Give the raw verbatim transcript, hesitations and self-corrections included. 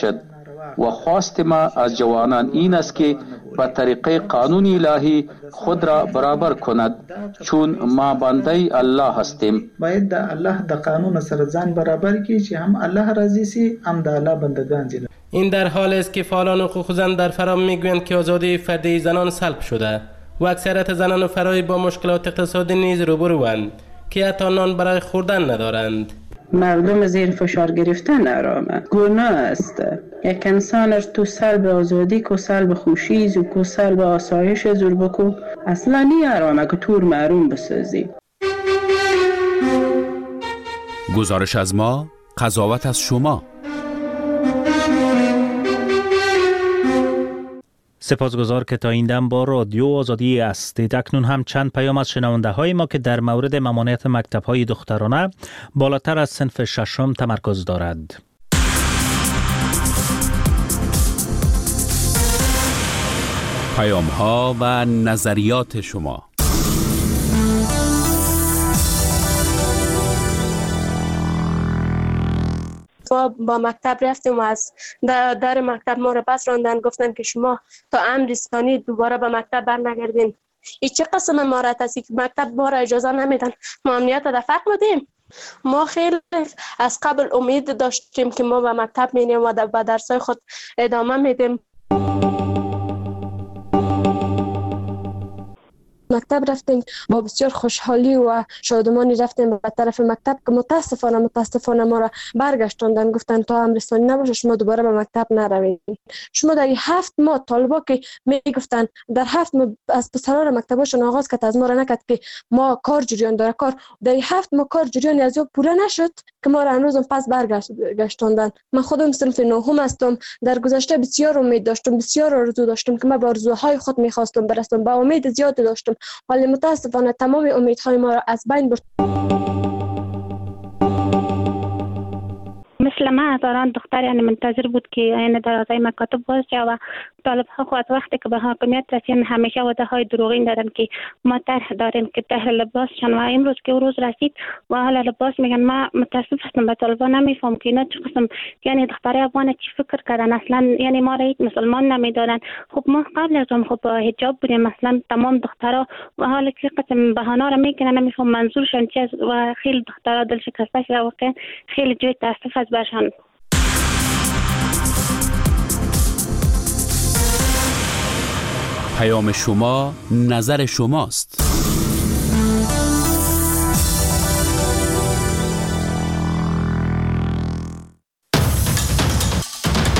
و خواست ما از جوانان این است که به طریق قانون الهی خود را برابر کند، چون ما بنده الله هستیم. باید د الله د قانون سره ځان برابر کړي چې هم الله راضي سي هم د الله بندگان دي. این در حالی است که فعالان حقوق زن در فرا میگویند که آزادی فردی زنان سلب شده و اکثریت زنان فرایی با مشکلات اقتصادی نیز روبروند که حتی نان برای خوردن ندارند. مردم زیر فشار گرفتن آرامه گناه است. یک انسان ار تو سلب آزادی کو سلب خوشیز و کو سلب آسایش زور بکو اصلا نی آرامه که تور محروم بسازی. گزارش از ما، قضاوت از شما. سپاسگزار که تا این دم با رادیو آزادی هستید. اکنون هم چند پیام از شنونده های ما که در مورد ممانعت مکتب های دخترانه بالاتر از صنف ششم تمرکز دارد. پیام ها و نظریات شما. با مکتب رفتیم و از در مکتب ما را پس راندن، گفتن که شما تا امر ثانی دوباره به مکتب برنگردین. این چه قسم امارت است که مکتب ما را اجازه نمیدن ما امنیت دفع بودیم. ما خیلی از قبل امید داشتیم که ما به مکتب میریم و به درسای خود ادامه میدیم. مکتب رفتیم با بسیار خوشحالی و شادمانی رفتیم به طرف مکتب که متاسفانه متاسفانه ما را برگشتاندن، گفتن تا امر ثانی نباشه شما دوباره به مکتب نروید. شما در هفت ماه طالبا که میگفتن در هفت ماه از پسران مکتباشون آغاز کرد از ما را نکرد که ما کار جریان داره کار در هفت ماه کار جریان از او پوره نشد که ما را هنوز پس برگشتاندن. من خودم صنف نهم هستم. در گذشته بسیار امید داشتم، بسیار آرزو داشتم که من به آرزوهای خود میخواستم برسم، با امید زیاد داشتم، ولی متاسفانه تمام امیدهای ما را از بین برد. مثل ما هزاران دختر یعنی منتظر بود که یعنی دروازه مکاتب باز شود و طالب ها خود وقتی که به حاکمیت رسیدن همیشه وعده های دروغین دادن که ما طرح داریم که طرح لباسشان و امروز که روز رسید و حالا لباس میگن. ما متاسف هستم به طالبا نمیفهم که اینا چه قسم یعنی دختر افغان چی فکر کردن اصلا، یعنی ما را یک مسلمان نمیدادن. خب ما قبل از اون خب حجاب بودیم مثلا تمام دخترها و حالا که قسم بهانه را میکنن نمیفهم منظورشان چی است و خیلی دخترها دل شکسته شده. واقعا خیلی جای تاسف است برشان. پیام شما، نظر شماست.